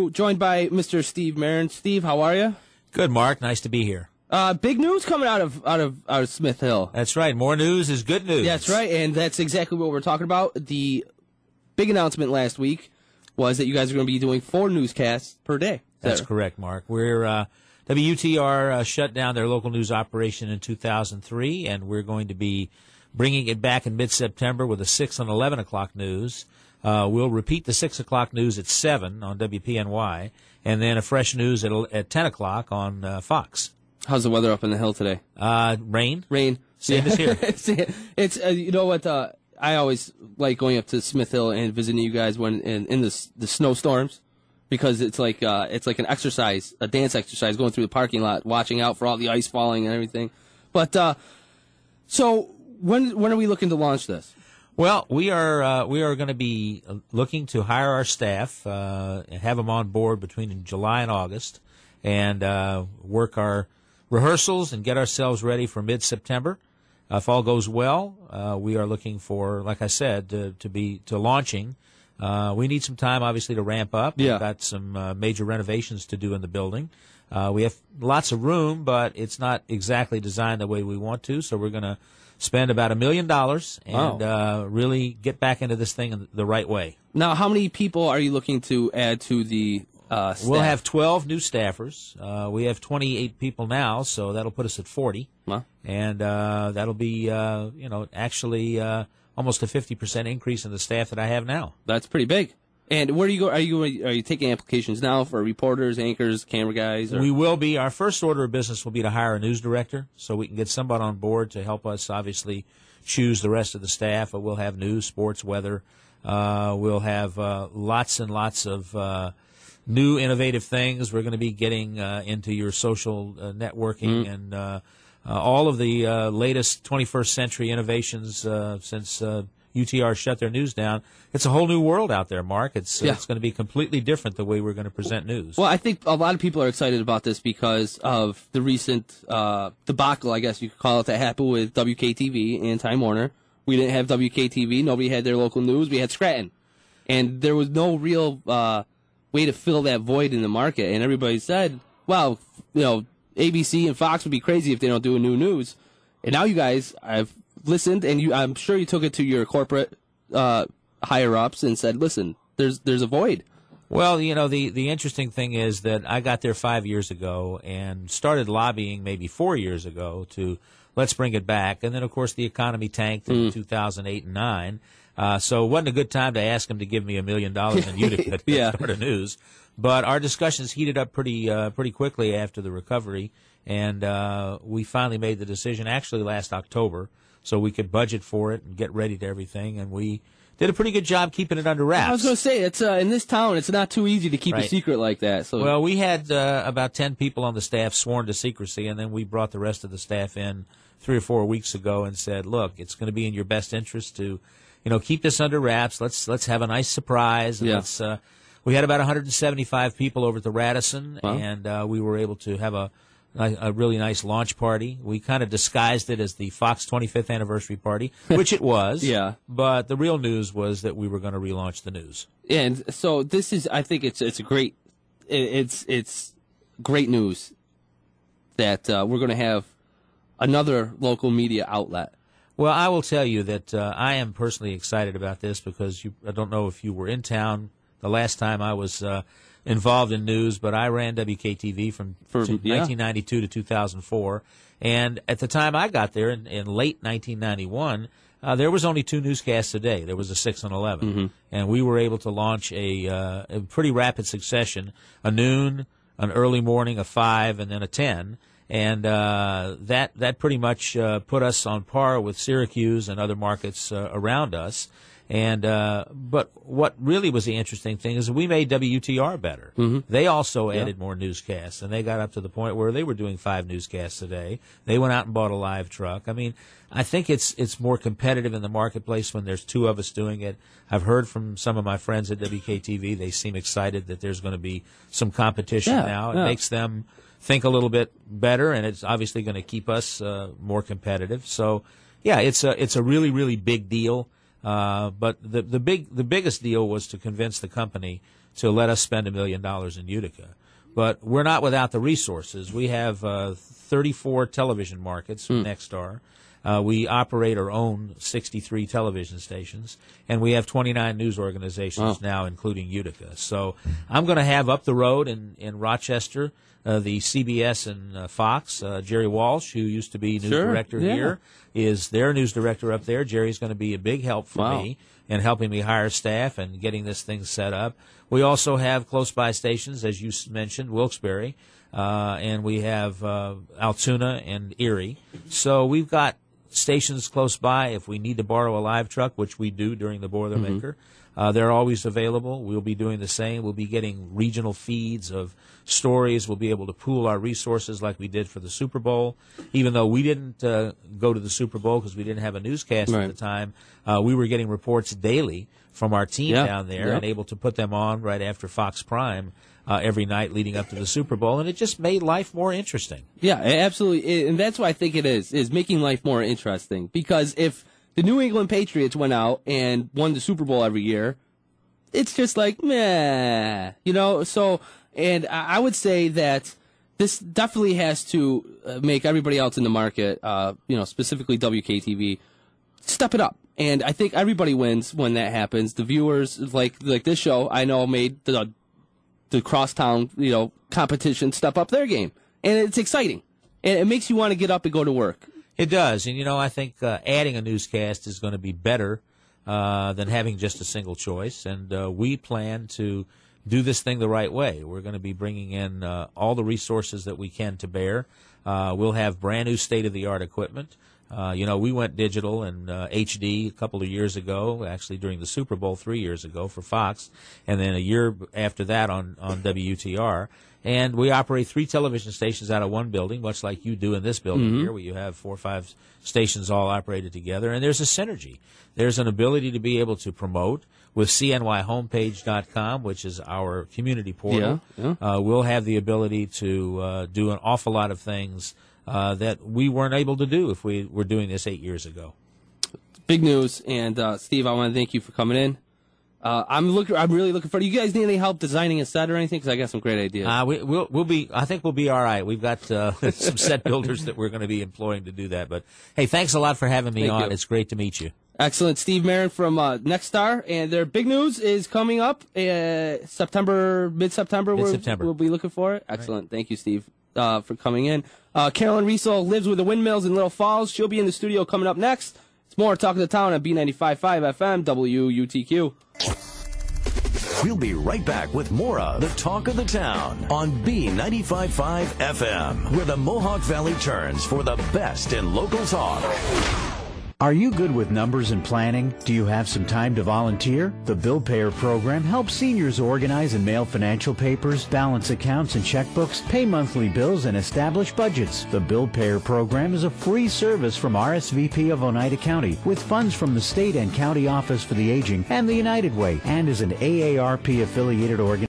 joined by Mr. Steve Marin. Steve, how are you? Good, Mark. Nice to be here. Big news coming out of Smith Hill. That's right. More news is good news. That's right, and that's exactly what we're talking about. The big announcement last week was that you guys are going to be doing 4 newscasts per day. That's correct, Mark. We're WTR shut down their local news operation in 2003, and we're going to be bringing it back in mid-September with a 6 and 11 o'clock news. We'll repeat the 6 o'clock news at 7 on WPNY, and then a fresh news at 10 o'clock on Fox. How's the weather up in the hill today? Rain. Same as here. It's you know what? I always like going up to Smith Hill and visiting you guys when in the snowstorms, because it's like an exercise, a dance exercise, going through the parking lot, watching out for all the ice falling and everything. But so when are we looking to launch this? Well, we are going to be looking to hire our staff and have them on board between July and August, and work our rehearsals and get ourselves ready for mid-September. If all goes well, we are looking for, like I said, to launching. We need some time, obviously, to ramp up. Yeah. We've got some major renovations to do in the building. We have lots of room, but it's not exactly designed the way we want to, so we're going to spend about $1 million and really get back into this thing in the right way. Now, how many people are you looking to add to the staff? We'll have 12 new staffers. We have 28 people now, so that'll put us at 40. Wow. And that'll be, actually almost a 50% increase in the staff that I have now. That's pretty big. And where do you go? Are you taking applications now for reporters, anchors, camera guys? Or? We will be. Our first order of business will be to hire a news director, so we can get somebody on board to help us, obviously, choose the rest of the staff. But we'll have news, sports, weather. We'll have lots and lots of new innovative things. We're going to be getting into your social networking and all of the latest 21st century innovations since UTR shut their news down. It's a whole new world out there, Mark. It's going to be completely different the way we're going to present news. Well, I think a lot of people are excited about this because of the recent debacle, I guess you could call it, that happened with WKTV and Time Warner. We didn't have WKTV. Nobody had their local news. We had Scranton. And there was no real way to fill that void in the market. And everybody said, well, ABC and Fox would be crazy if they don't do a new news. And now you guys, I've listened, and I'm sure you took it to your corporate higher-ups and said, listen, there's a void. Well, the interesting thing is that I got there 5 years ago and started lobbying maybe 4 years ago to let's bring it back. And then, of course, the economy tanked in 2008 and 2009. So it wasn't a good time to ask them to give me $1 million in Utica to start a news. But our discussions heated up pretty quickly after the recovery, and we finally made the decision actually last October so we could budget for it and get ready to everything, and we did a pretty good job keeping it under wraps. I was going to say, it's in this town, it's not too easy to keep a secret like that. So. Well, we had about 10 people on the staff sworn to secrecy, and then we brought the rest of the staff in 3 or 4 weeks ago and said, look, it's going to be in your best interest to keep this under wraps. Let's have a nice surprise. And we had about 175 people over at the Radisson, and we were able to have a really nice launch party. We kind of disguised it as the Fox 25th anniversary party, which it was. Yeah. But the real news was that we were going to relaunch the news. And so this is, I think it's great news that we're going to have another local media outlet. Well, I will tell you that I am personally excited about this because I don't know if you were in town the last time I was involved in news, but I ran WKTV from 1992 to 2004. And at the time I got there in late 1991, there was only 2 newscasts a day. There was a 6 and 11. Mm-hmm. And we were able to launch a pretty rapid succession, a noon, an early morning, a 5, and then a 10. And that pretty much put us on par with Syracuse and other markets around us. And but what really was the interesting thing is that we made WTR better. Mm-hmm. They also added more newscasts, and they got up to the point where they were doing 5 newscasts a day. They went out and bought a live truck. I mean, I think it's more competitive in the marketplace when there's 2 of us doing it. I've heard from some of my friends at WKTV. They seem excited that there's going to be some competition now. It makes them think a little bit better, and it's obviously going to keep us more competitive. So, yeah, it's a really, really big deal. But the biggest deal was to convince the company to let us spend $1 million in Utica. But we're not without the resources. We have 34 television markets from Nexstar. We operate our own 63 television stations, and we have 29 news organizations now, including Utica. So I'm going to have up the road in Rochester the CBS and Fox. Jerry Walsh, who used to be news director here, is their news director up there. Jerry's going to be a big help for me in helping me hire staff and getting this thing set up. We also have close-by stations, as you mentioned, Wilkes-Barre, and we have Altoona and Erie. So we've got stations close by. If we need to borrow a live truck, which we do during the Boilermaker, they're always available. We'll be doing the same. We'll be getting regional feeds of stories. We'll be able to pool our resources like we did for the Super Bowl. Even though we didn't go to the Super Bowl because we didn't have a newscast at the time, we were getting reports daily from our team down there and able to put them on right after Fox Prime every night leading up to the Super Bowl, and it just made life more interesting. Yeah, absolutely, and that's what I think it is making life more interesting. Because if the New England Patriots went out and won the Super Bowl every year, it's just like, meh, you know? So, and I would say that this definitely has to make everybody else in the market, specifically WKTV, step it up. And I think everybody wins when that happens. The viewers, like this show, I know made the crosstown, competition step up their game. And it's exciting. And it makes you want to get up and go to work. It does. And, I think adding a newscast is going to be better than having just a single choice. And we plan to do this thing the right way. We're going to be bringing in all the resources that we can to bear. We'll have brand new state-of-the-art equipment. We went digital and HD a couple of years ago, actually during the Super Bowl 3 years ago for Fox, and then a year after that on WTR. And we operate 3 television stations out of one building, much like you do in this building here, where you have 4 or 5 stations all operated together. And there's a synergy. There's an ability to be able to promote with CNYHomepage.com, which is our community portal. We'll have the ability to do an awful lot of things that we weren't able to do if we were doing this 8 years ago. Big news, and Steve, I want to thank you for coming in. I'm really looking forward. You guys need any help designing a set or anything? Because I got some great ideas. We'll be. I think we'll be all right. We've got some set builders that we're going to be employing to do that. But hey, thanks a lot for having me on. It's great to meet you. Excellent, Steve Marin from Nexstar, and their big news is coming up mid-September. We'll be looking for it. Excellent. Right. Thank you, Steve, for coming in. Carolyn Riesel lives with the Windmills in Little Falls. She'll be in the studio coming up next. It's more Talk of the Town at B95.5 FM WUTQ. We'll be right back with more of the Talk of the Town on B95.5 FM, where the Mohawk Valley turns for the best in local talk. Are you good with numbers and planning? Do you have some time to volunteer? The Bill Payer program helps seniors organize and mail financial papers, balance accounts and checkbooks, pay monthly bills, and establish budgets. The Bill Payer program is a free service from RSVP of Oneida County with funds from the State and County Office for the Aging and the United Way, and is an AARP affiliated organization.